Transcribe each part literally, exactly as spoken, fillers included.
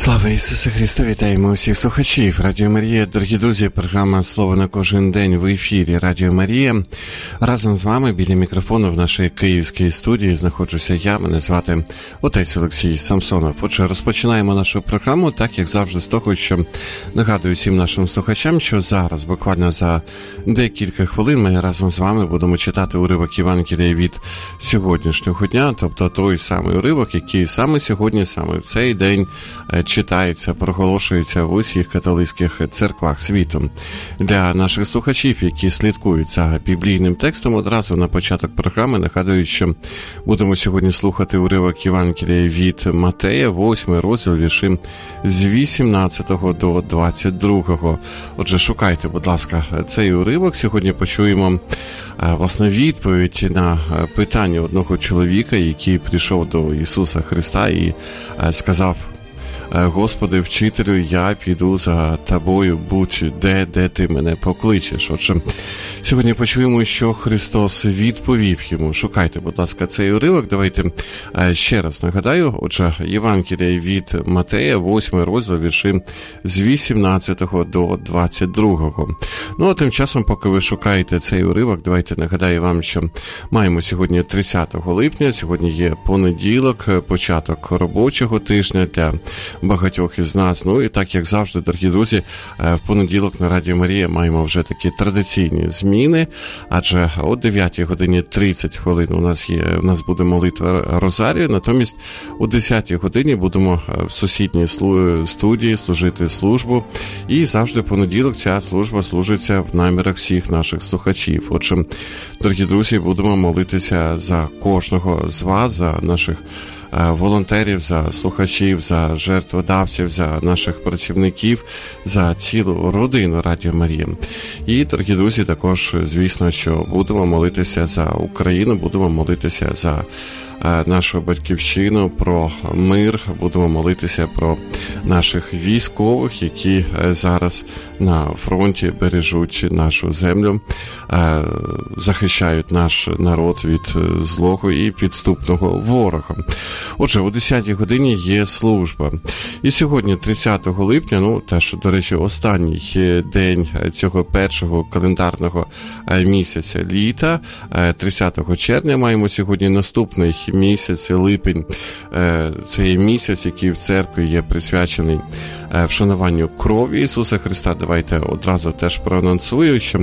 Слава Ісусу Христу! Вітаємо усіх слухачів Радіо Марія. Дорогі друзі, програма «Слово на кожен день» в ефірі Радіо Марія. Разом з вами біля мікрофону в нашій київській студії знаходжуся я, мене звати отець Олексій Самсонов. Отже, розпочинаємо нашу програму, так як завжди з того, що нагадую всім нашим слухачам, що зараз, буквально за декілька хвилин, ми разом з вами будемо читати уривок Євангелія від сьогоднішнього дня, тобто той самий уривок, який саме сьогодні, саме в цей день читається, проголошується в усіх католицьких церквах світу. Для наших слухачів, які слідкують за біблійним текстом, одразу на початок програми нагадую, що будемо сьогодні слухати уривок Євангелія від Матея, восьмий розділ, вірші з вісімнадцятого до двадцять другого. Отже, шукайте, будь ласка, цей уривок. Сьогодні почуємо, власне, відповідь на питання одного чоловіка, який прийшов до Ісуса Христа і сказав: Господи, вчителю, я піду за тобою будь-де, де ти мене покличеш. Отже, сьогодні почуємо, що Христос відповів йому. Шукайте, будь ласка, цей уривок. Давайте ще раз нагадаю. Отже, Євангелія від Матея, восьмий розділ, вірші з вісімнадцятого до двадцять другого. Ну, а тим часом, поки ви шукаєте цей уривок, давайте нагадаю вам, що маємо сьогодні тридцятого липня, сьогодні є понеділок, початок робочого тижня для багатьох із нас. Ну і так, як завжди, дорогі друзі, в понеділок на Радіо Марія маємо вже такі традиційні зміни, адже о дев'ятій годині тридцять хвилин у нас є, у нас буде молитва Розарію, натомість о десятій годині будемо в сусідній студії служити службу, і завжди в понеділок ця служба служиться в намірах всіх наших слухачів. Отже, дорогі друзі, будемо молитися за кожного з вас, за наших волонтерів, за слухачів, за жертводавців, за наших працівників, за цілу родину Радіо Марія. І, дорогі друзі, також, звісно, що будемо молитися за Україну, будемо молитися за нашу батьківщину, про мир, будемо молитися про наших військових, які зараз на фронті бережуть нашу землю, захищають наш народ від злого і підступного ворога. Отже, о десятій годині є служба. І сьогодні, тридцятого липня, ну, теж, до речі, останній день цього першого календарного місяця літа, тридцятого червня, маємо сьогодні наступний місяць, липень. Це є місяць, який в церкві є присвячений вшануванню крові Ісуса Христа. Давайте одразу теж проанонсую, що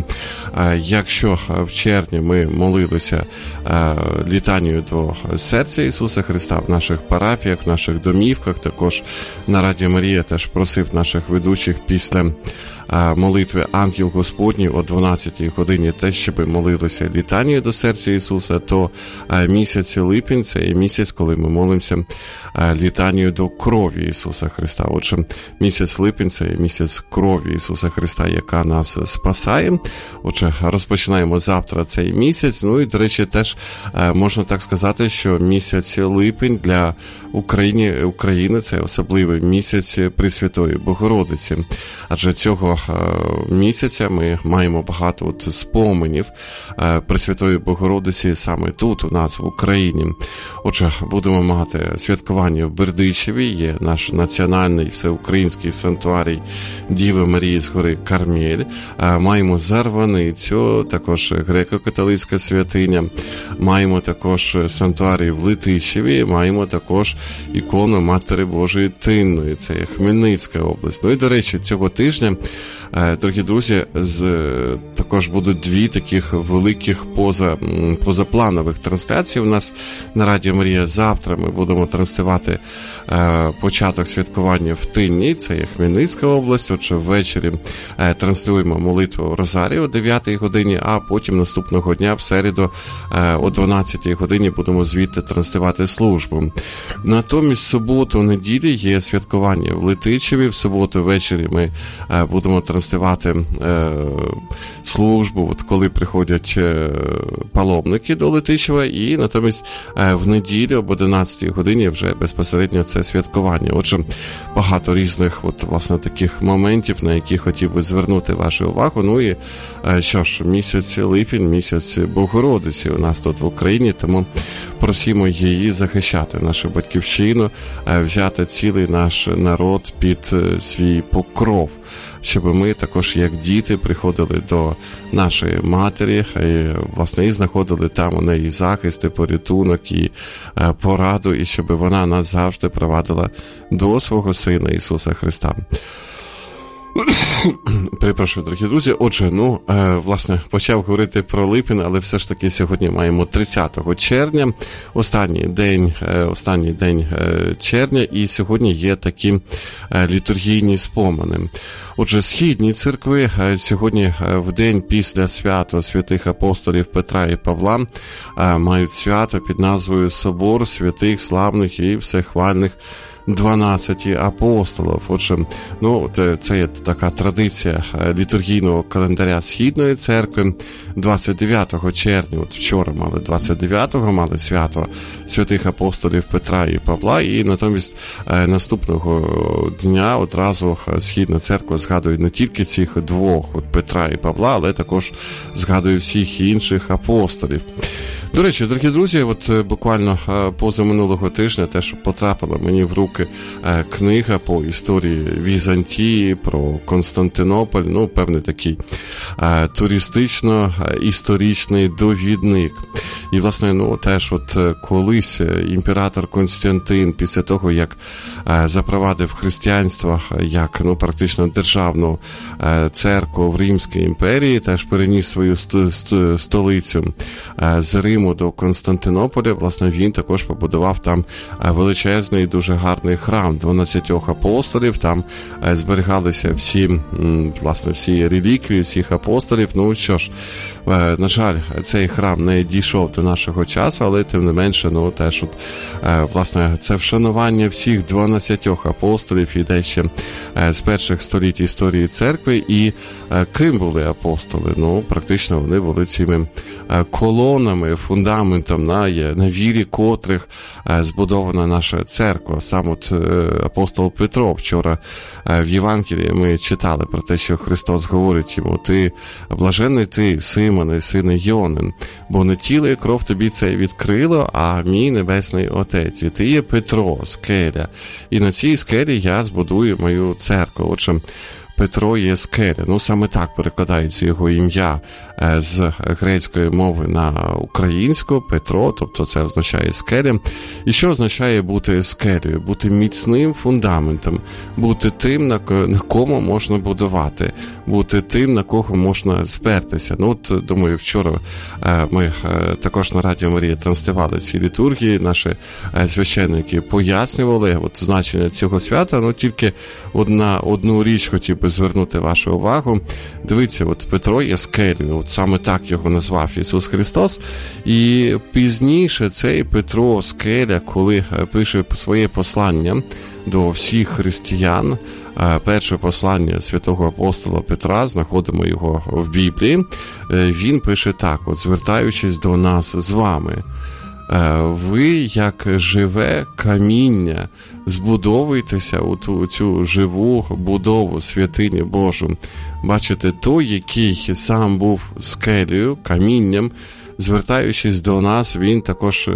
якщо в червні ми молилися літанію до серця Ісуса Христа в наших парафіях, в наших домівках, також на Радіо Марія теж просив наших ведучих після молитви «Ангел Господній» о дванадцятій годині теж, щоб молилися літанію до серця Ісуса, то місяць липень – це є місяць, коли ми молимося літанію до крові Ісуса Христа. Отже, місяць липень – це є місяць крові Ісуса Христа, яка нас спасає. Отже, розпочинаємо завтра цей місяць. Ну і, до речі, теж можна так сказати, що місяць липень для України, України – це особливий місяць Пресвятої Богородиці. Адже цього місяця ми маємо багато от споменів Пресвятої Богородиці саме тут, у нас в Україні. Отже, будемо мати святкування в Бердичеві, є наш національний всеукраїнський санктуарій Діви Марії з гори Кармель. Маємо Зарваницю, також греко-католицька святиня. Маємо також санктуарій в Летичеві, маємо також ікону Матері Божої Тинної, це є Хмельницька область. Ну і, до речі, цього тижня, дорогі друзі, з, також будуть дві таких великих поза, позапланових трансляції у нас на Радіо Марія. Завтра ми будемо транслювати е, початок святкування в Тинні, це є Хмельницька область. Отже, ввечері е, транслюємо молитву Розарію о дев'ятій годині, а потім наступного дня, в середу, е, о дванадцятій годині будемо звідти транслювати службу. Натомість, в суботу, неділі є святкування в Летичеві. В суботу ввечері ми е, будемо транслювати е, службу, от коли приходять е, паломники до Летичева, і натомість е, в неділю об одинадцятій годині вже безпосередньо це святкування. Отже, багато різних от, власне, таких моментів, на які хотів би звернути вашу увагу. Ну і що ж, місяць липень, місяць Богородиці у нас тут в Україні, тому просімо її захищати нашу батьківщину, взяти цілий наш народ під свій покров, щоб ми також, як діти, приходили до нашої матері, і, власне, і знаходили там у неї захист, і порятунок, і пораду, і щоб вона нас завжди провадила до свого Сина Ісуса Христа. Перепрошую, дорогі друзі. Отже, ну, е, власне, почав говорити про липень, але все ж таки сьогодні маємо тридцятого червня, останній день, е, останній день е, червня, і сьогодні є такі е, літургійні спомини. Отже, східні церкви е, сьогодні е, в день після свято святих апостолів Петра і Павла е, мають свято під назвою Собор святих, славних і всехвальних дванадцяти апостолів. Отже, ну, це є така традиція літургійного календаря Східної церкви. двадцять дев'ятого червня, от вчора мали двадцять дев'ятого, мали свято святих апостолів Петра і Павла, і натомість наступного дня одразу Східна церква згадує не тільки цих двох, от Петра і Павла, але також згадує всіх інших апостолів. До речі, дорогі друзі, от буквально позаминулого тижня теж потрапила мені в руки книга по історії Візантії, про Константинополь, ну, певний такий туристично-історичний довідник. І, власне, ну, теж от колись імператор Константин, після того, як запровадив християнство як, ну, практично державну церкву в Римській імперії, теж переніс свою столицю з Риму до Константинополя, власне, він також побудував там величезний, дуже гарний храм дванадцятьох апостолів, там зберігалися всі, власне, всі реліквії всіх апостолів. Ну, що ж, на жаль, цей храм не дійшов до нашого часу, але, тим не менше, ну, теж, от, власне, це вшанування всіх дванадцятьох апостолів іде ще з перших століть історії церкви. І ким були апостоли? Ну, практично вони були цими колонами, фундаментом, на, на вірі котрих збудована наша церква. Сам от апостол Петро, вчора в Євангелії ми читали про те, що Христос говорить йому: ти, блаженний ти, Симоне, сине Йонин, бо не тіло і кров тобі це відкрило, а мій небесний Отець. І ти є Петро, скеля, і на цій скелі я збудую мою церкву. Отже, Петро є скеля. Ну, саме так перекладається його ім'я з грецької мови на українську. Петро, тобто це означає скеля. І що означає бути скелею? Бути міцним фундаментом, бути тим, на кому можна будувати, бути тим, на кого можна спертися. Ну, от, думаю, вчора ми також на Радіо Марія транслювали ці літургії, наші священники пояснювали от значення цього свята. Ну, тільки одна, одну річ хотів би звернути вашу увагу. Дивіться, от Петро є скелею, от саме так його назвав Ісус Христос. І пізніше цей Петро скеля, коли пише своє послання до всіх християн, перше послання святого апостола Петра, знаходимо його в Біблії, він пише так, от, звертаючись до нас з вами: ви, як живе каміння, збудовуйтеся у ту, у цю живу будову святині Божу. Бачите, той, який сам був скелею, камінням, звертаючись до нас, він також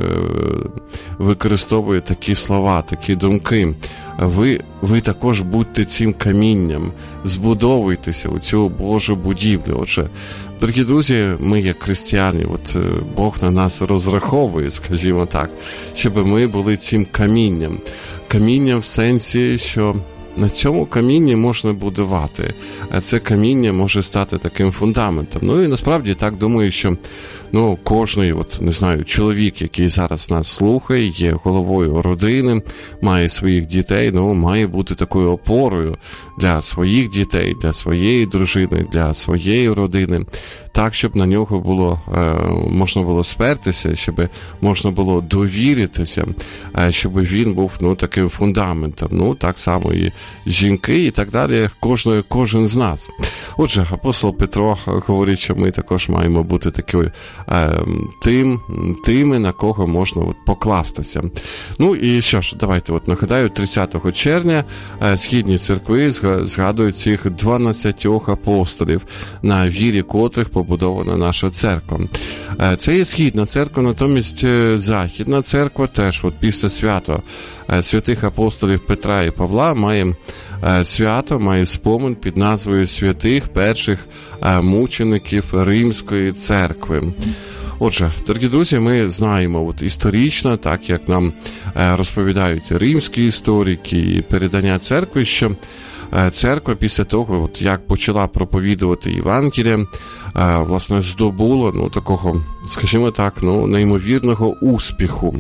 використовує такі слова, такі думки. Ви, ви також будьте цим камінням, збудовуйтеся у цю Божу будівлю. Отже, дорогі друзі, ми, як християни, от Бог на нас розраховує, скажімо так, щоб ми були цим камінням. Камінням в сенсі, що на цьому камінні можна будувати, а це каміння може стати таким фундаментом. Ну і насправді так думаю, що ну, кожний, от, не знаю, чоловік, який зараз нас слухає, є головою родини, має своїх дітей, ну, має бути такою опорою для своїх дітей, для своєї дружини, для своєї родини, так, щоб на нього було, е, можна було спертися, щоб можна було довіритися, е, щоб він був, ну, таким фундаментом. Ну, так само і жінки, і так далі, кожен, кожен з нас. Отже, апостол Петро говорить, що ми також маємо бути такою тим, тими, на кого можна от покластися. Ну і що ж, давайте от нагадаю, тридцятого червня східні церкви згадують цих дванадцятьох апостолів, на вірі котрих побудована наша церква. Це є східна церква, натомість західна церква теж от після свято святих апостолів Петра і Павла має свято, має спомин під назвою святих перших мучеників Римської церкви. Отже, дорогі друзі, ми знаємо от історично, так як нам розповідають римські історики і передання церкви, що церква після того, от як почала проповідувати Євангеліє, власне, здобула, ну, такого, скажімо так, ну, неймовірного успіху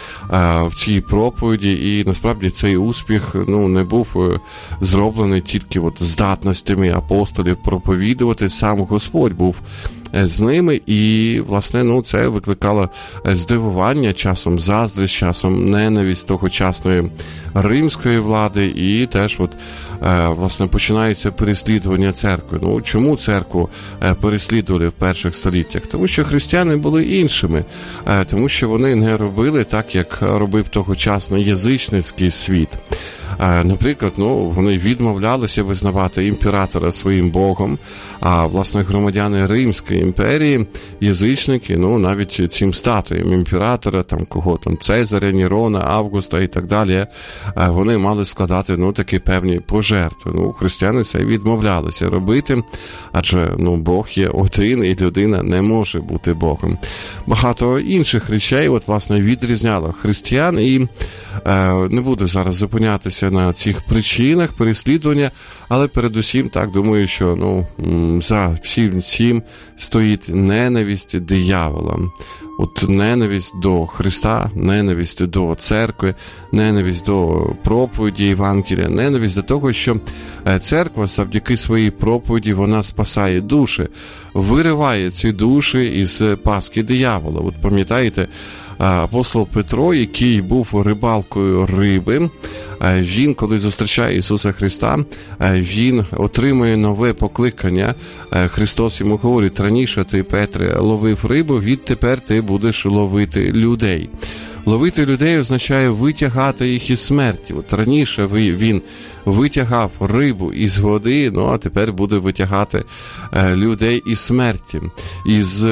в цій проповіді, і насправді цей успіх, ну, не був зроблений тільки от здатностями апостолів проповідувати, сам Господь був з ними, і, власне, ну, це викликало здивування, часом заздрість, часом ненависть тогочасної римської влади, і теж, от, власне, починається переслідування церкви. Ну, чому церкву переслідували в перших століттях? Тому що християни були іншими, тому що вони не робили так, як робив тогочасний язичницький світ. Наприклад, ну, вони відмовлялися визнавати імператора своїм богом, а, власне, громадяни Римської імперії, язичники, ну, навіть цим статуям імператора, там, кого там, Цезаря, Нерона, Августа і так далі, вони мали складати, ну, такі певні пожертви. Ну, християни це відмовлялися робити, адже, ну, Бог є один, і людина не може бути Богом. Багато інших речей, от, власне, відрізняло християн, і е, не буду зараз зупинятися на цих причинах переслідування, але передусім, так, думаю, що, ну, за всім цим стоїть ненависть диявола. От ненависть до Христа, ненависть до церкви, ненависть до проповіді Євангелія, ненависть до того, що церква завдяки своїй проповіді, вона спасає душі, вириває ці душі із пастки диявола. От пам'ятаєте, апостол Петро, який був рибалкою риби, він, коли зустрічає Ісуса Христа, він отримує нове покликання. Христос йому говорить: раніше ти, Петре, ловив рибу, відтепер ти будеш ловити людей. Ловити людей означає витягати їх із смерті. От раніше він витягав рибу із води, ну а тепер буде витягати людей із смерті, із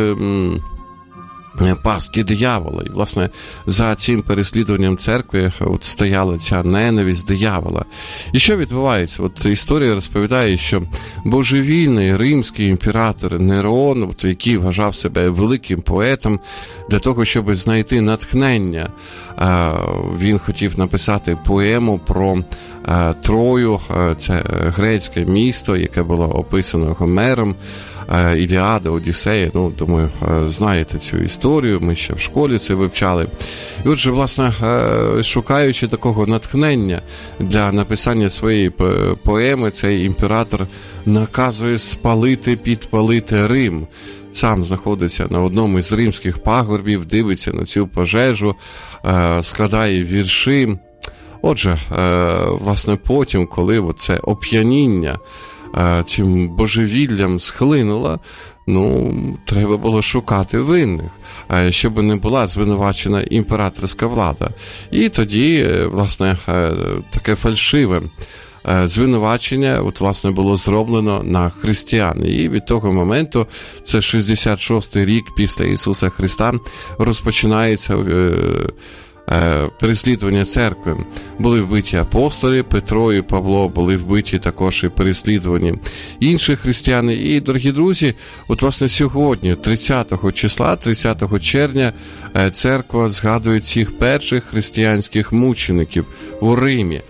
пастки диявола. І, власне, за цим переслідуванням церкви от стояла ця ненависть диявола. І що відбувається? От історія розповідає, що божевільний римський імператор Нерон, от, який вважав себе великим поетом, для того, щоб знайти натхнення, він хотів написати поему про Трою, це грецьке місто, яке було описано Гомером, Іліада, Одіссея, ну, думаю, знаєте цю історію, ми ще в школі це вивчали. І отже, власне, шукаючи такого натхнення для написання своєї поеми, цей імператор наказує спалити, підпалити Рим. Сам знаходиться на одному із римських пагорбів, дивиться на цю пожежу, складає вірші. Отже, власне, потім, коли це оп'яніння цим божевіллям схлинуло, ну, треба було шукати винних, щоб не була звинувачена імператорська влада. І тоді, власне, таке фальшиве звинувачення, от, власне, було зроблено на християн. І від того моменту, це шістдесят шостий рік після Ісуса Христа, розпочинається переслідування церкви. Були вбиті апостоли, Петро і Павло, були вбиті також і переслідувані інші християни. І, дорогі друзі, от, власне, сьогодні, тридцятого числа, тридцятого червня, церква згадує цих перших християнських мучеників у Римі,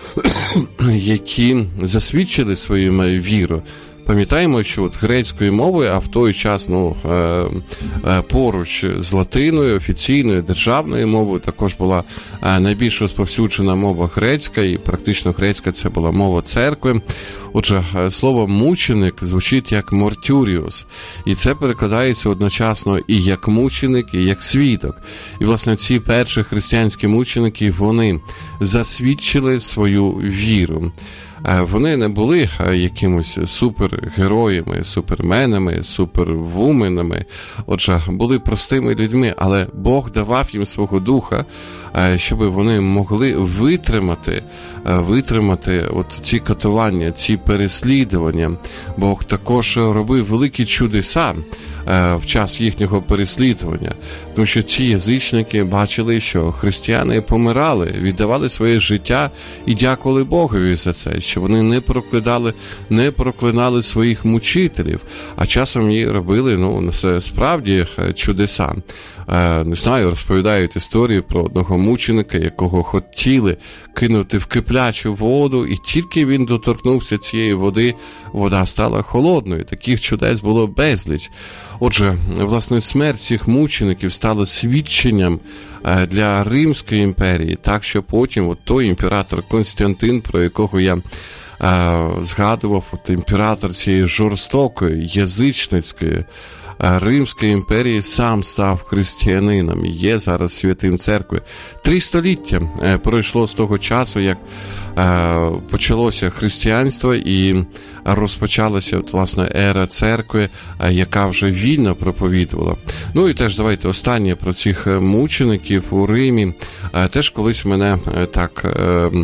які засвідчили свою віру. Пам'ятаємо, що от грецькою мовою, а в той час, ну, е, е, поруч з латиною, офіційною державною мовою, також була е, найбільш розповсюджена мова грецька, і практично грецька це була мова церкви. Отже, слово «мученик» звучить як «мортюріус», і це перекладається одночасно і як мученик, і як свідок. І, власне, ці перші християнські мученики, вони засвідчили свою віру. Вони не були якимось супергероями, суперменами, супервуменами. Отже, були простими людьми, але Бог давав їм свого духа, щоб вони могли витримати, витримати от ці катування, ці переслідування. Бог також робив великі чудеса в час їхнього переслідування, тому що ці язичники бачили, що християни помирали, віддавали своє життя і дякували Богові за це, що вони не проклинали, не проклинали своїх мучителів, а часом і робили, ну, справді чудеса. Не знаю, розповідають історії про одного мученика, якого хотіли кинути в киплячу воду, і тільки він доторкнувся цієї води, вода стала холодною. Таких чудес було безліч. Отже, власне, смерть цих мучеників стала свідченням для Римської імперії, так що потім от той імператор Константин, про якого я е, згадував, от імператор цієї жорстокої, язичницької Римської імперії, сам став християнином і є зараз святим церкви. Три століття пройшло з того часу, як почалося християнство і розпочалася, от, власне, ера церкви, яка вже вільно проповідувала. Ну і теж давайте останнє про цих мучеників у Римі. Теж колись мене так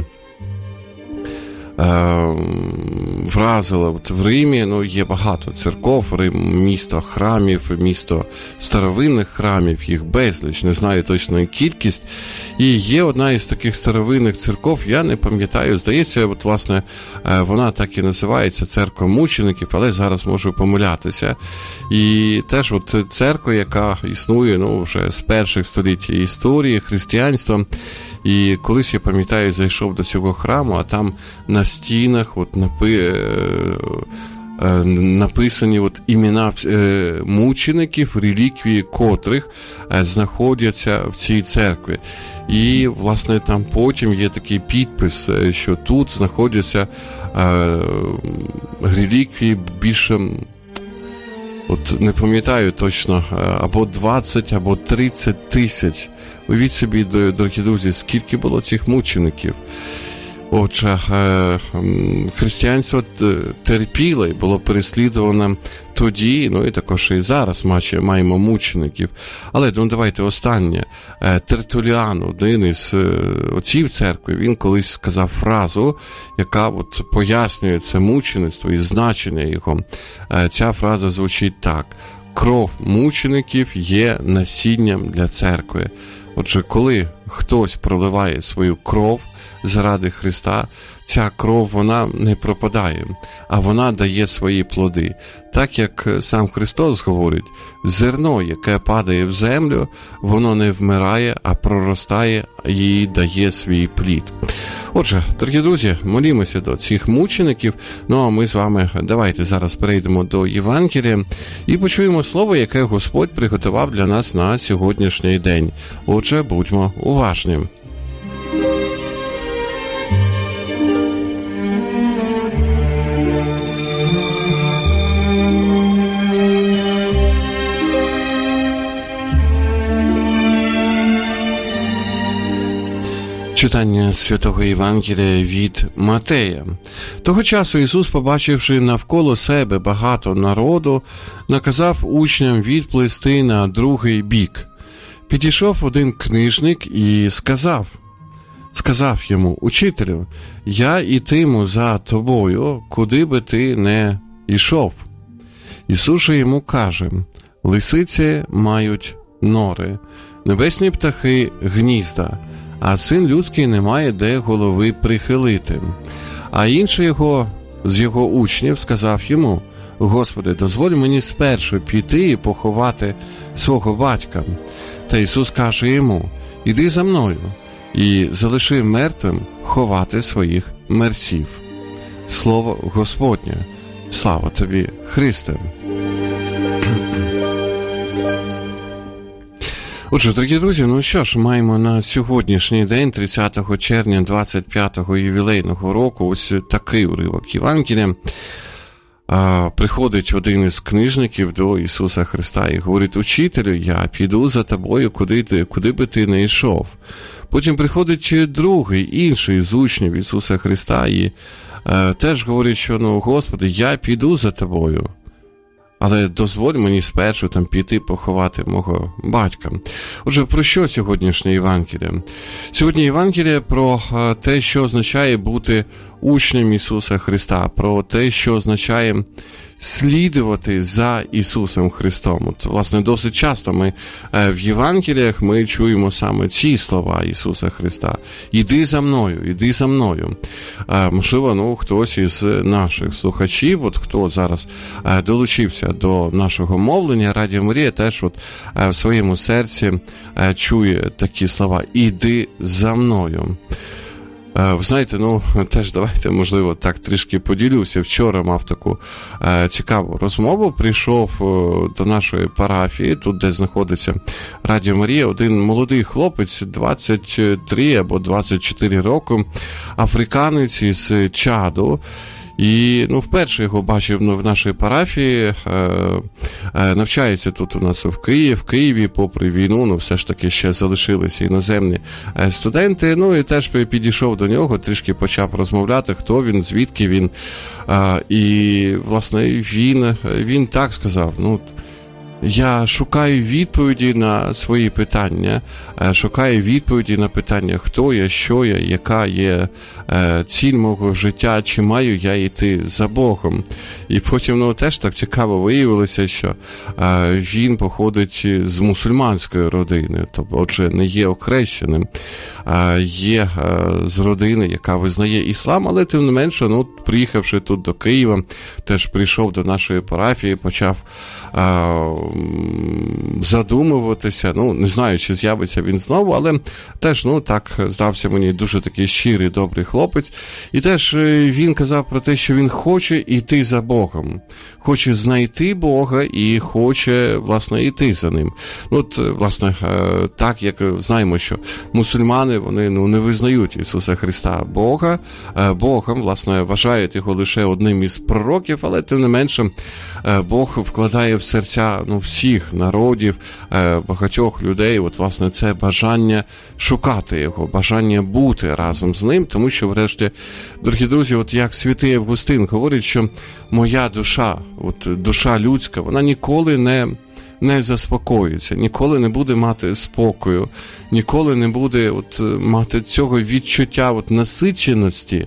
вразило. От в Римі, ну, є багато церков, Рим, місто храмів, місто старовинних храмів, їх безліч, не знаю точної кількість. І є одна із таких старовинних церков, я не пам'ятаю, здається, от, власне, вона так і називається, церква мучеників, але зараз можу помилятися. І теж от церква, яка існує, ну, вже з перших століть історії християнства. І колись, я пам'ятаю, зайшов до цього храму, а там на стінах от напи... написані от імена мучеників, реліквії котрих знаходяться в цій церкві. І, власне, там потім є такий підпис, що тут знаходяться реліквії більше, от не пам'ятаю точно, або двадцять, або тридцять тисяч. Уявіть собі, дорогі друзі, скільки було цих мучеників. Отже, християнство терпіло і було переслідувано тоді, ну і також і зараз маємо мучеників. Але, ну, давайте останнє. Тертуліан, один із отців церкви, він колись сказав фразу, яка от пояснює це мучеництво і значення його. Ця фраза звучить так: кров мучеників є насінням для церкви. Отже, коли хтось проливає свою кров заради Христа, ця кров, вона не пропадає, а вона дає свої плоди. Так, як сам Христос говорить, зерно, яке падає в землю, воно не вмирає, а проростає і дає свій плід. Отже, дорогі друзі, молімося до цих мучеників. Ну, а ми з вами давайте зараз перейдемо до Євангелія і почуємо слово, яке Господь приготував для нас на сьогоднішній день. Отже, будьмо уважні. Читання Святого Євангелія від Матея. Того часу Ісус, побачивши навколо себе багато народу, наказав учням відплисти на другий бік. Підійшов один книжник і сказав, сказав йому: «Учителю, я ітиму за тобою, куди би ти не йшов». Ісус же йому каже: «Лисиці мають нори, небесні птахи гнізда, а син людський не має де голови прихилити». А інший його, з його учнів сказав йому: «Господи, дозволь мені спершу піти і поховати свого батька». Та Ісус каже йому: «Іди за мною і залиши мертвим ховати своїх мерців». Слово Господнє. Слава тобі, Христе. Отже, дорогі друзі, ну що ж, маємо на сьогоднішній день, тридцятого червня двадцять п'ятого ювілейного року, ось такий уривок Євангелія. А, приходить один із книжників до Ісуса Христа і говорить: «Учителю, я піду за тобою, куди, ти, куди би ти не йшов». Потім приходить другий, інший з учнів Ісуса Христа і теж говорить, що, ну, Господи, я піду за тобою, але дозволь мені спершу там піти поховати мого батька. Отже, про що сьогоднішнє Євангеліє? Сьогодні Євангеліє про те, що означає бути учнем Ісуса Христа, про те, що означає слідувати за Ісусом Христом. От, власне, досить часто ми в Євангеліях ми чуємо саме ці слова Ісуса Христа. «Іди за мною, іди за мною». Можливо, ну, хтось із наших слухачів, от хто зараз долучився до нашого мовлення, Радіо Марія теж от в своєму серці чує такі слова «Іди за мною». Ви знаєте, ну, теж давайте, можливо, так трішки поділюся. Вчора мав таку е, цікаву розмову. Прийшов е, до нашої парафії, тут, де знаходиться Радіо Марія, один молодий хлопець, двадцять три або двадцять чотири роки, африканець із Чаду. І, ну, вперше його бачив, ну, в нашій парафії, е, е, навчається тут у нас в Києві, в Києві, попри війну, ну, все ж таки ще залишилися іноземні е, студенти, ну, і теж підійшов до нього, трішки почав розмовляти, хто він, звідки він, е, і, власне, він, він так сказав, ну, я шукаю відповіді на свої питання, шукаю відповіді на питання, хто я, що я, яка є ціль мого життя, чи маю я йти за Богом. І потім, ну, теж так цікаво виявилося, що він походить з мусульманської родини, тобто, отже, не є охрещеним, є з родини, яка визнає іслам, але тим не менше, ну, приїхавши тут до Києва, теж прийшов до нашої парафії, почав задумуватися, ну, не знаю, чи з'явиться він знову, але теж, ну, так, здався мені дуже такий щирий, добрий хлопець, і теж він казав про те, що він хоче йти за Богом, хоче знайти Бога і хоче, власне, йти за ним. Ну, от, власне, так, як знаємо, що мусульмани, вони, ну, не визнають Ісуса Христа Бога, Богом, власне, вважають його лише одним із пророків, але тим не менше Бог вкладає в серця, ну, всіх народів, багатьох людей, от, власне, це бажання шукати його, бажання бути разом з ним, тому що, врешті, дорогі друзі, от як святий Августин говорить, що моя душа, от душа людська, вона ніколи не не заспокоїться, ніколи не буде мати спокою, ніколи не буде от мати цього відчуття от насиченості,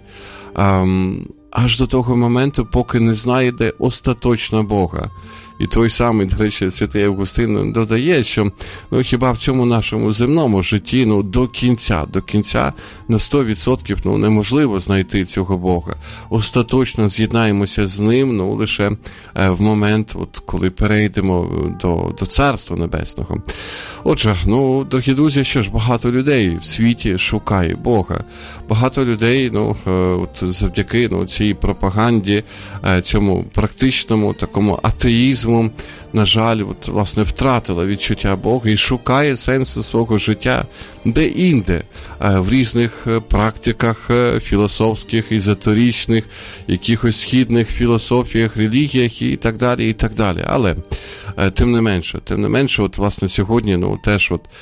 ем, аж до того моменту, поки не знайде остаточно Бога. І той самий, до речі, святий Августин додає, що, ну, хіба в цьому нашому земному житті, ну, до кінця, до кінця на сто відсотків, ну, неможливо знайти цього Бога. Остаточно з'єднаємося з ним, ну, лише е, в момент, от, коли перейдемо до, до Царства Небесного. Отже, ну, дорогі друзі, що ж, багато людей в світі шукає Бога. Багато людей, ну, е, от, завдяки, ну, цій пропаганді, е, цьому практичному такому атеїзму, на жаль, от, власне, втратила відчуття Бога і шукає сенсу свого життя де-інде, в різних практиках філософських, езотеричних, якихось східних філософіях, релігіях і так далі, і так далі. Але, тим не менше, тим не менше, от, власне, сьогодні, ну, теж, от,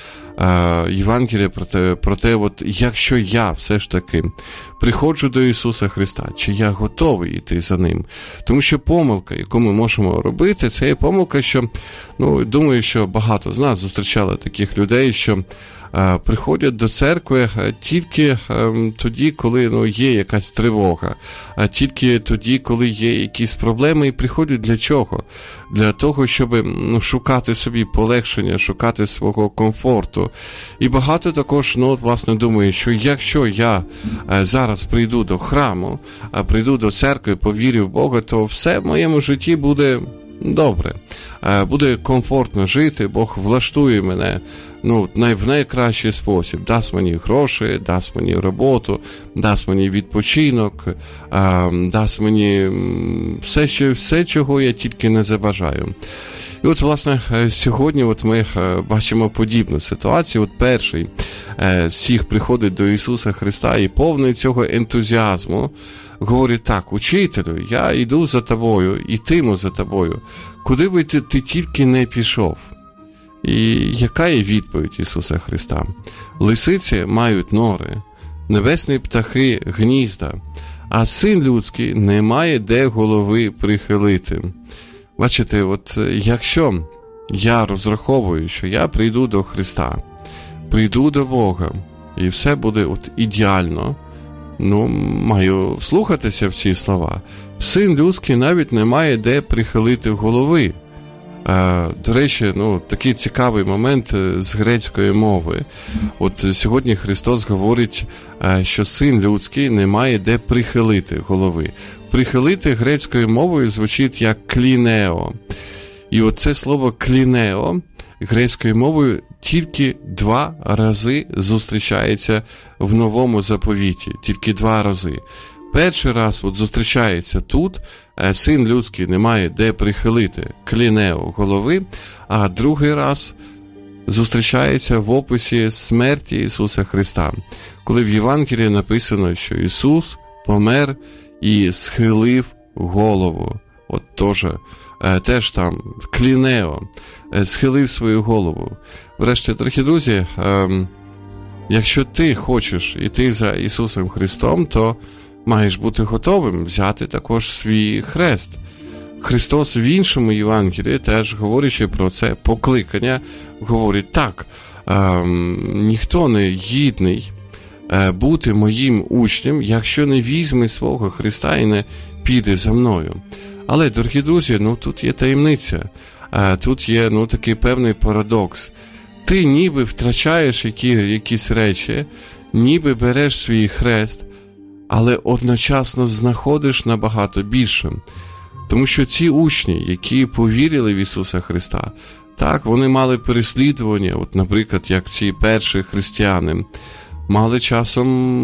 Євангеліє про те, про те, от, якщо я все ж таки приходжу до Ісуса Христа, чи я готовий йти за Ним. Тому що помилка, яку ми можемо робити, це є помилка, що, ну, думаю, що багато з нас зустрічали таких людей, що е, приходять до церкви тільки е, тоді, коли, ну, є якась тривога, а тільки тоді, коли є якісь проблеми, і приходять для чого? Для того, щоб, ну, шукати собі полегшення, шукати свого комфорту. І багато також, ну, власне, думаю, що якщо я е, зараз прийду до храму, а прийду до церкви, повірю в Бога, то все в моєму житті буде добре. Е, буде комфортно жити, Бог влаштує мене, ну, в найкращий спосіб. Дасть мені гроші, дасть мені роботу, дасть мені відпочинок, е, дасть мені все, що, все, чого я тільки не забажаю. І от, власне, сьогодні от ми бачимо подібну ситуацію. От перший з всіх приходить до Ісуса Христа і повний цього ентузіазму говорить так: учителю, я йду за тобою, йтиму за тобою, куди би ти, ти тільки не пішов. І яка є відповідь Ісуса Христа? Лисиці мають нори, небесні птахи гнізда, а син людський не має де голови прихилити. Бачите, от якщо я розраховую, що я прийду до Христа, прийду до Бога, і все буде от ідеально, ну, маю вслухатися в ці слова. Син людський навіть не має де прихилити голови. До речі, ну, такий цікавий момент з грецької мови. От сьогодні Христос говорить, що син людський не має де прихилити голови. Прихилити грецькою мовою звучить як клінео. І оце слово клінео грецькою мовою тільки два рази зустрічається в Новому Заповіті. Тільки два рази. Перший раз от зустрічається тут, син людський не має де прихилити клінео голови, а другий раз зустрічається в описі смерті Ісуса Христа, коли в Євангелії написано, що Ісус помер і схилив голову. От теж, теж там клінео, схилив свою голову. Врешті, дорогі друзі, якщо ти хочеш іти за Ісусом Христом, то маєш бути готовим взяти також свій хрест. Христос в іншому Євангелії, теж говорячи про це покликання, говорить так, е, ніхто не гідний е, бути моїм учнем, якщо не візьме свого Христа і не піде за мною. Але, дорогі друзі, ну тут є таємниця, е, тут є ну, такий певний парадокс. Ти ніби втрачаєш які, якісь речі, ніби береш свій хрест, але одночасно знаходиш набагато більше. Тому що ці учні, які повірили в Ісуса Христа, так, вони мали переслідування, от, наприклад, як ці перші християни, мали часом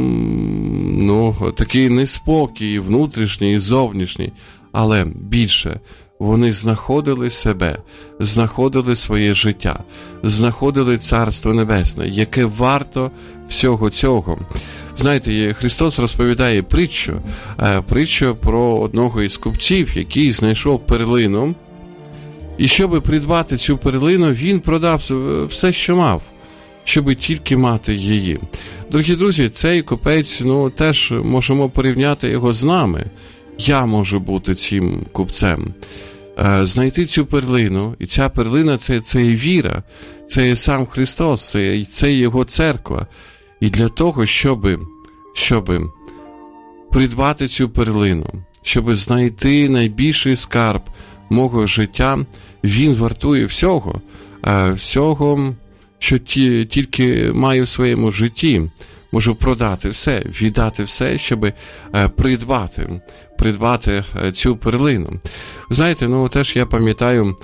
ну, такий неспокій, внутрішній і зовнішній, але більше вони знаходили себе, знаходили своє життя, знаходили Царство Небесне, яке варто всього цього. Знаєте, Христос розповідає притчу, притчу про одного із купців, який знайшов перлину, і щоб придбати цю перлину, він продав все, що мав, щоб тільки мати її. Дорогі друзі, цей купець, ну, теж можемо порівняти його з нами. Я можу бути цим купцем. Знайти цю перлину, і ця перлина – це, це і віра, це і сам Христос, це, це Його церква. І для того, щоб, щоб придбати цю перлину, щоб знайти найбільший скарб мого життя, він вартує всього, всього, що ті, тільки маю в своєму житті. Можу продати все, віддати все, щоб придбати, придбати цю перлину. Знаєте, ну теж я пам'ятаю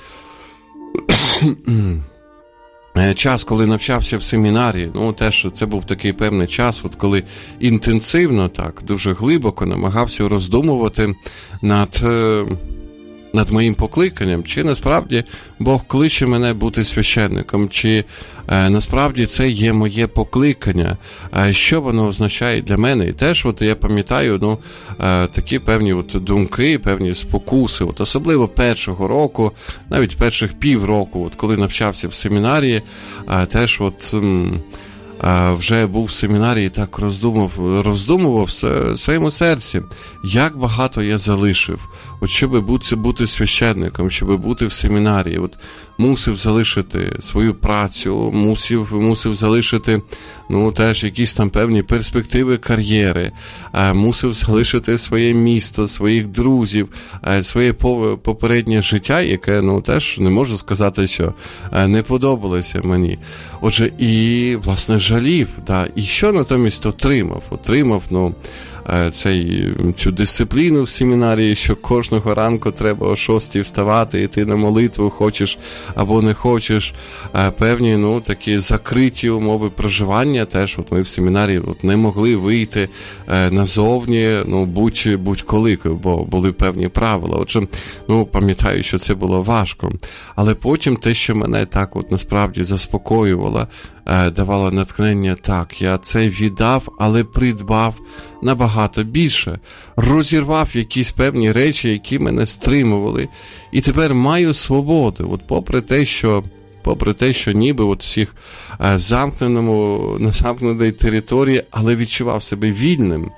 час, коли навчався в семінарії, ну теж це був такий певний час, от коли інтенсивно, так, дуже глибоко намагався роздумувати над, над моїм покликанням, чи насправді Бог кличе мене бути священником, чи е, насправді це є моє покликання, е, що воно означає для мене. І теж от я пам'ятаю ну, е, такі певні от думки, певні спокуси, от особливо першого року, навіть перших півроку, от коли навчався в семінарії, е, теж от... М- вже був в семінарії, так роздумував, роздумував в своєму серці, як багато я залишив, от щоб бути, бути священником, щоб бути в семінарії, от мусив залишити свою працю, мусив, мусив залишити, ну, теж якісь там певні перспективи кар'єри, мусив залишити своє місто, своїх друзів, своє попереднє життя, яке, ну, теж не можу сказати, що не подобалося мені. Отже, і, власне, жалів, да, і що натомість отримав? Отримав, ну, цей, цю дисципліну в семінарії, що кожного ранку треба о шостій вставати, йти на молитву, хочеш або не хочеш, певні, ну, такі закриті умови проживання, теж от ми в семінарії от не могли вийти назовні, ну, будь, будь-коли, бо були певні правила. Отже, ну, пам'ятаю, що це було важко. Але потім те, що мене так от насправді заспокоювало, давало натхнення, так, я це віддав, але придбав набагато більше, розірвав якісь певні речі, які мене стримували, і тепер маю свободу, от попри те, що попри те, що ніби от всіх замкненому, на замкненій території, але відчував себе вільним,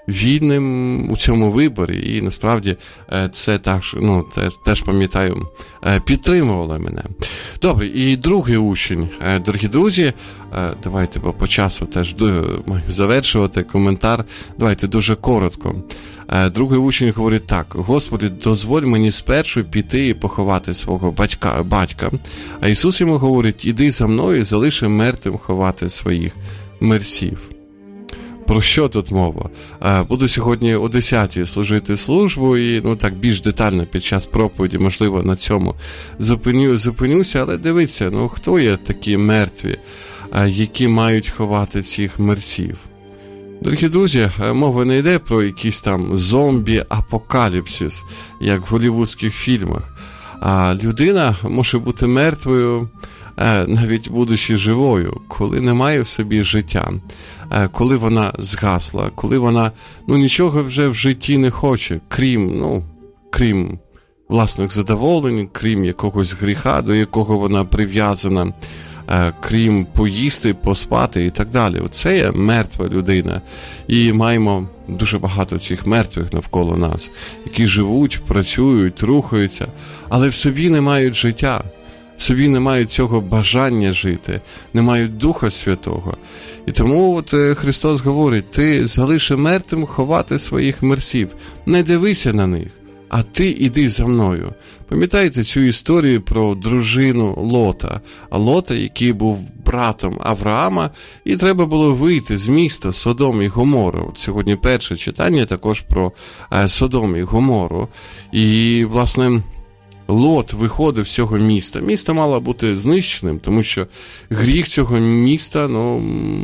вільним у цьому виборі. І насправді це так, ну, теж, теж пам'ятаю, підтримувало мене. Добре, і другий учень. Дорогі друзі, давайте, бо по часу теж завершувати коментар. Давайте дуже коротко. Другий учень говорить так: Господи, дозволь мені спершу піти і поховати свого батька, батька. А Ісус йому говорить: іди за мною і залиши мертвим ховати своїх мерців. Про що тут мова? Буду сьогодні о десятій служити службу і, ну, так більш детально під час проповіді, можливо, на цьому зупиню, зупинюся, але дивіться, ну, хто є такі мертві, які мають ховати цих мерців? Дорогі друзі, мова не йде про якийсь там зомбі-апокаліпсис, як в голлівудських фільмах. А людина може бути мертвою, навіть будучи живою, коли немає в собі життя, коли вона згасла, коли вона, ну, нічого вже в житті не хоче, крім, ну, крім власних задоволень, крім якогось гріха, до якого вона прив'язана, крім поїсти, поспати і так далі. Оце є мертва людина. І маємо дуже багато цих мертвих навколо нас, які живуть, працюють, рухаються, але в собі не мають життя, в собі не мають цього бажання жити, не мають Духа Святого. І тому от Христос говорить: ти залиши мертвим ховати своїх мерців, не дивися на них, а ти іди за мною. Пам'ятаєте цю історію про дружину Лота? А Лота, який був братом Авраама, і треба було вийти з міста Содом і Гомору. От сьогодні перше читання також про е, Содом і Гомору. І, власне, Лот виходив з цього міста. Місто мало бути знищеним, тому що гріх цього міста, ну,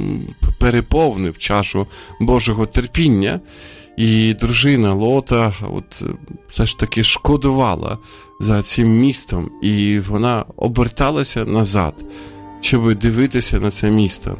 переповнив чашу Божого терпіння. І дружина Лота от все ж таки шкодувала за цим містом, і вона оберталася назад, щоб дивитися на це місто,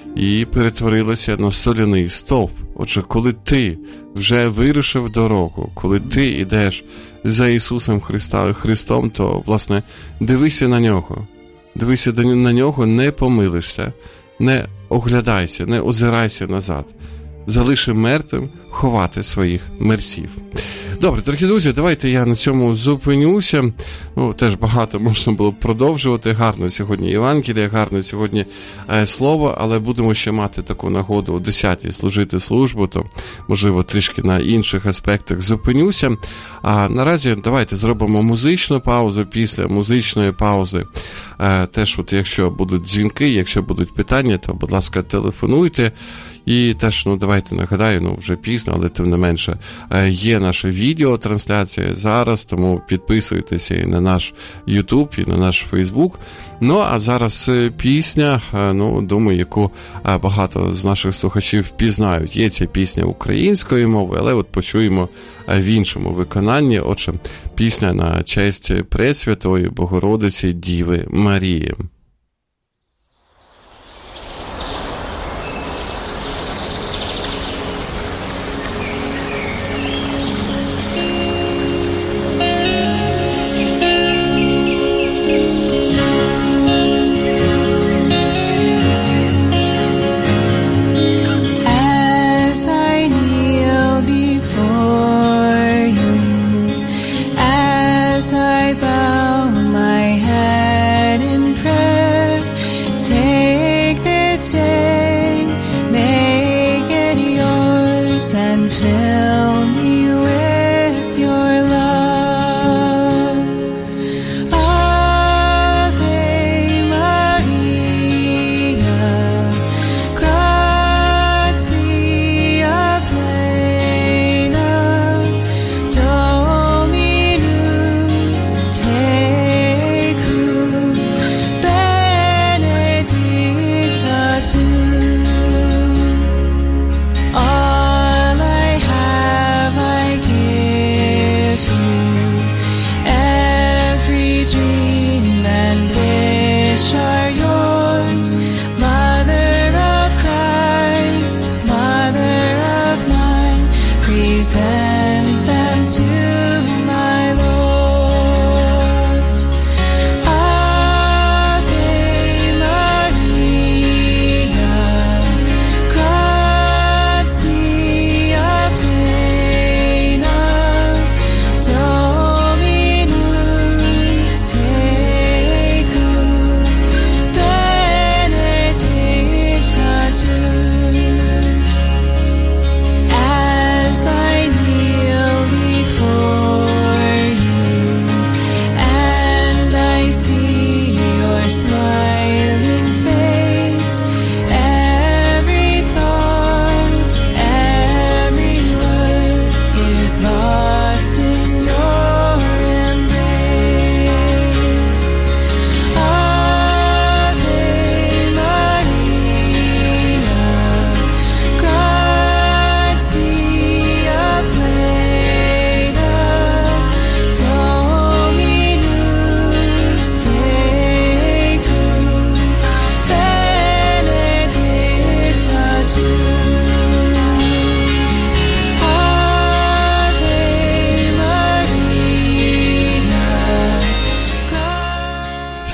і перетворилася на соляний стовп. Отже, коли ти вже вирушив дорогу, коли ти йдеш за Ісусом Христа, Христом, то, власне, дивися на Нього. Дивися на Нього, не помилишся, не оглядайся, не озирайся назад. Залиши мертвим ховати своїх мерців. Добре, дорогі друзі, давайте я на цьому зупинюся. Ну, теж багато можна було продовжувати. Гарне сьогодні Євангеліє, гарне сьогодні е, слово, але будемо ще мати таку нагоду о десятій служити службу, то, можливо, трішки на інших аспектах зупинюся. А наразі давайте зробимо музичну паузу. Після музичної паузи е, теж, от якщо будуть дзвінки, якщо будуть питання, то, будь ласка, телефонуйте. І теж, ну, давайте нагадаю, ну, вже пізно, але тим не менше, є наша відеотрансляція зараз, тому підписуйтеся і на наш YouTube, і на наш Facebook. Ну, а зараз пісня, ну, думаю, яку багато з наших слухачів впізнають. Є ця пісня української мови, але от почуємо в іншому виконанні. Отже, пісня на честь Пресвятої Богородиці Діви Марії.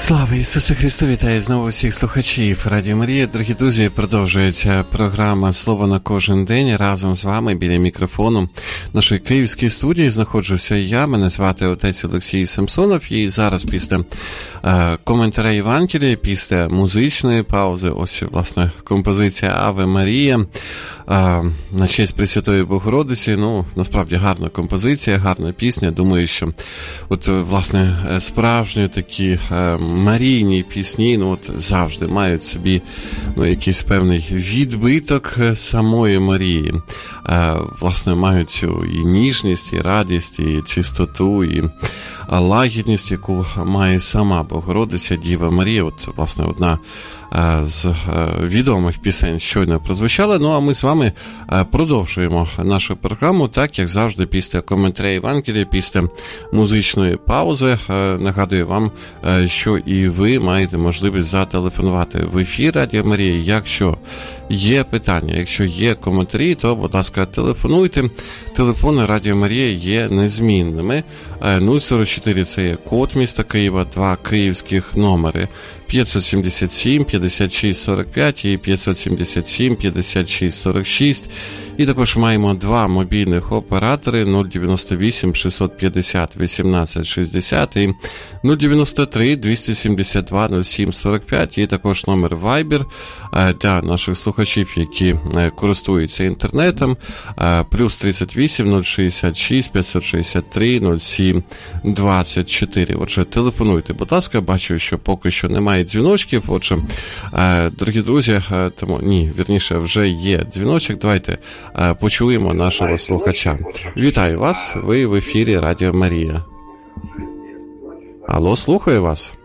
Слава Ісусу Христу! Вітаю знову всіх слухачів Радіо Марія. Дорогі друзі, продовжується програма «Слово на кожен день». Разом з вами біля мікрофону нашої київської студії знаходжуся я. Мене звати отець Олексій Самсонов. І зараз після е, коментаря Євангелія, після музичної паузи, ось, власне, композиція «Аве Марія» е, на честь Пресвятої Богородиці. Ну, насправді, гарна композиція, гарна пісня. Думаю, що от, власне, справжні такі е, марійні пісні, ну, от завжди мають собі, ну, якийсь певний відбиток самої Марії. Е, власне, мають цю і ніжність, і радість, і чистоту, і лагідність, яку має сама Богородиця, Діва Марія. От, власне, одна з відомих пісень щойно прозвучала. Ну, а ми з вами продовжуємо нашу програму, так, як завжди, після коментаря Євангелія, після музичної паузи. Нагадую вам, що і ви маєте можливість зателефонувати в ефір Радіо Марія. Якщо є питання, якщо є коментарі, то, будь ласка, телефонуйте. Телефони Радіо Марія є незмінними. нуль сорок чотири – це є код міста Києва, два київських номери п'ятсот сімдесят сім п'ятдесят шість сорок п'ять і п'ятсот сімдесят сім п'ятдесят шість сорок шість. І також маємо два мобільних оператори нуль дев'яносто вісім шістсот п'ятдесят вісімнадцять шістдесят і нуль дев'яносто три двісті сімдесят два нуль сім сорок п'ять. І також номер Viber для наших слухачів, які користуються інтернетом, плюс тридцять вісім нуль шістдесят шість п'ятсот шістдесят три нуль сім двадцять чотири. Отже, телефонуйте, будь ласка. Бачу, що поки що немає дзвіночків. Отже, дорогі друзі, тому, ні, вірніше, вже є дзвіночок. Давайте почуємо нашого слухача. Вітаю вас, ви в ефірі Радіо Марія. Алло, слухаю вас.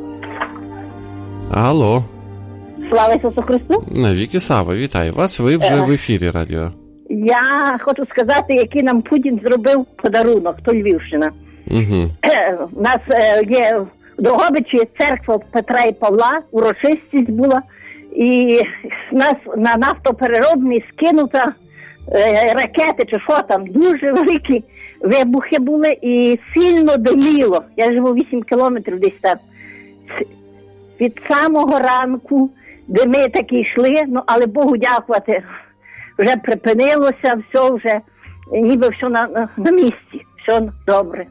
Алло. Слава Ісусу Христу. Навіки слава, вітаю вас, ви вже в ефірі Радіо. Я хочу сказати, який нам Путін зробив подарунок, то Львівщина. Угу. У нас є в Дрогобичі церква Петра і Павла, урочистість була, і нас на нафтопереробній скинута е, ракети, чи що там, дуже великі вибухи були і сильно диміло. Я живу вісім кілометрів десь там. Від самого ранку дими такі йшли, ну, але Богу дякувати, вже припинилося, все вже, ніби все на, на, на місці, все добре.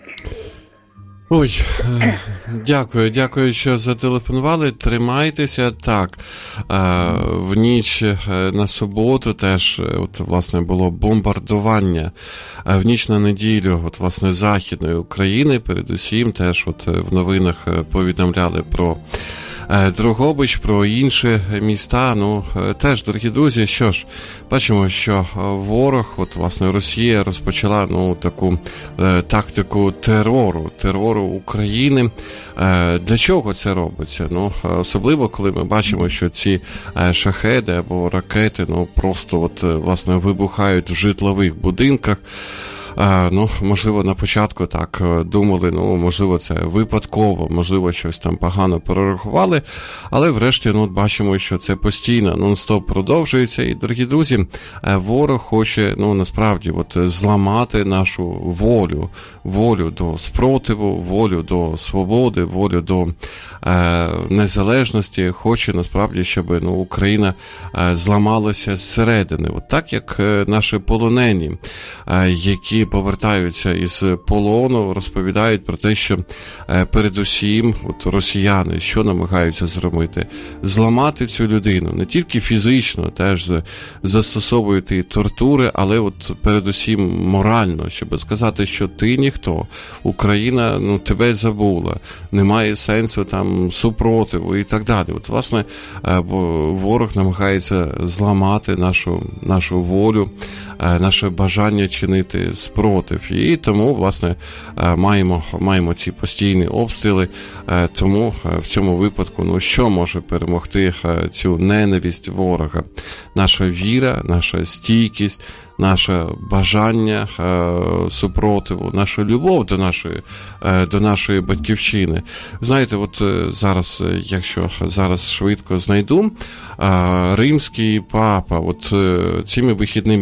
Ой, дякую, дякую, що зателефонували. Тримайтеся. Так, в ніч на суботу теж, от, власне, було бомбардування. В ніч на неділю, от, власне, Західної України, передусім, теж от в новинах повідомляли про Дрогобич, про інші міста. Ну, теж, дорогі друзі, що ж, бачимо, що ворог, от, власне, Росія розпочала, ну, таку е, тактику терору, терору України. Е, для чого це робиться? Ну, особливо, коли ми бачимо, що ці е, шахеди або ракети, ну, просто, от, власне, вибухають в житлових будинках. А, ну, можливо, на початку так думали, ну, можливо, це випадково, можливо, щось там погано прорахували, але врешті, ну, бачимо, що це постійно, нон-стоп продовжується, і, дорогі друзі, ворог хоче, ну, насправді, от, зламати нашу волю, волю до спротиву, волю до свободи, волю до е, незалежності, хоче, насправді, щоб, ну, Україна е, зламалася зсередини, от так, як е, наші полонені, е, які повертаються із полону, розповідають про те, що е, передусім от росіяни, що намагаються зробити? Зламати цю людину, не тільки фізично, теж застосовують і тортури, але от передусім морально, щоб сказати, що ти ніхто, Україна, ну, тебе забула, немає сенсу там супротиву і так далі. От, власне, е, ворог намагається зламати нашу, нашу волю, е, наше бажання чинити спротив. І тому, власне, маємо, маємо ці постійні обстріли. Тому в цьому випадку, ну, що може перемогти цю ненависть ворога? Наша віра, наша стійкість, наше бажання е, супротиву, наша любов до нашої, е, до нашої батьківщини. Знаєте, от е, зараз, якщо зараз швидко знайду, е, римський папа, от е, цими вихідними днями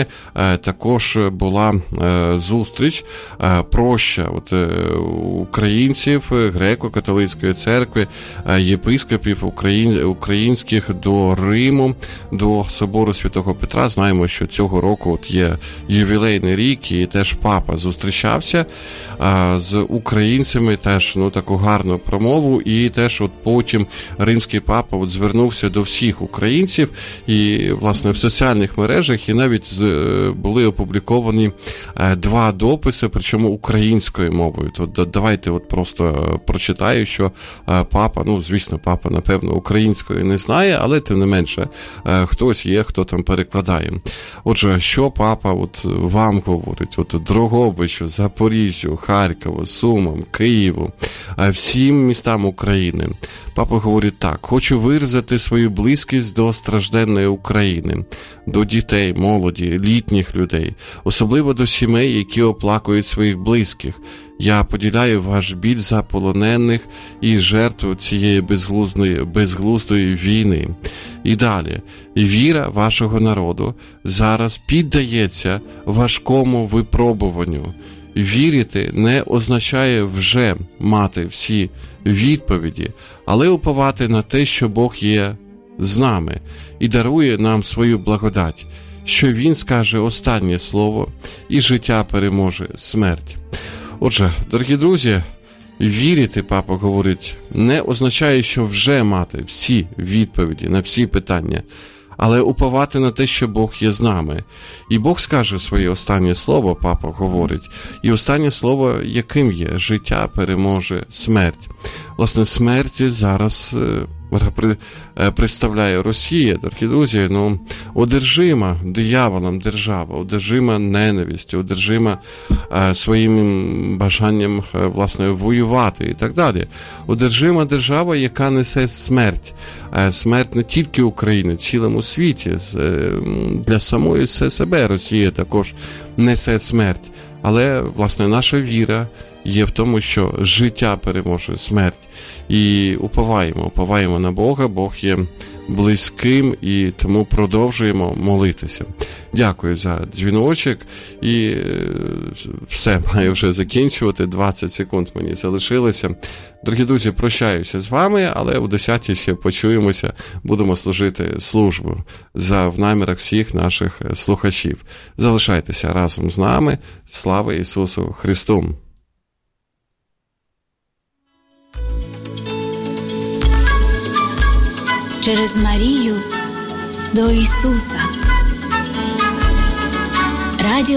ними також була зустріч проща от, українців греко-католицької церкви, єпископів українських до Риму, до собору Святого Петра. Знаємо, що цього року от є ювілейний рік, і теж папа зустрічався з українцями, теж ну, таку гарну промову, і теж от потім римський папа от звернувся до всіх українців, і, власне, в соціальних мережах і навіть були опубліковані два дописи, причому українською мовою. То давайте от просто прочитаю, що папа, ну, звісно, папа, напевно, українською не знає, але, тим не менше, хтось є, хто там перекладає. Отже, що папа от вам говорить? От Дрогобичу, Запоріжжю, Харкову, Сумам, Києву, всім містам України. Папа говорить так: хочу виразити свою близькість до стражденної України, до дітей, молоді, літніх людей, особливо до сімей, які оплакують своїх близьких. Я поділяю ваш біль за полонених і жертв цієї безглуздої, безглуздої війни. І далі. Віра вашого народу зараз піддається важкому випробуванню. Вірити не означає вже мати всі відповіді, але уповати на те, що Бог є з нами і дарує нам свою благодать, що Він скаже останнє слово і життя переможе смерть. Отже, дорогі друзі, вірити, папа говорить, не означає, що вже мати всі відповіді на всі питання, але уповати на те, що Бог є з нами. І Бог скаже своє останнє слово, папа говорить. І останнє слово яким є? Життя переможе смерть. Власне, смерть зараз представляє Росія, дорогі друзі, ну, одержима дияволом держава, одержима ненавистю, одержима е, своїм бажанням, е, власне, воювати і так далі. Одержима держава, яка несе смерть. Е, смерть не тільки України, цілому світі. Е, для самої себе Росія також несе смерть. Але, власне, наша віра є в тому, що життя переможе смерть. І уповаємо, уповаємо на Бога, Бог є близьким, і тому продовжуємо молитися. Дякую за дзвіночок, і все, маю вже закінчувати, двадцять секунд мені залишилося. Дорогі друзі, прощаюся з вами, але у десятій ще почуємося, будемо служити службу за в намірах всіх наших слухачів. Залишайтеся разом з нами. Слава Ісусу Христу! Через Марію до Ісуса. Радіо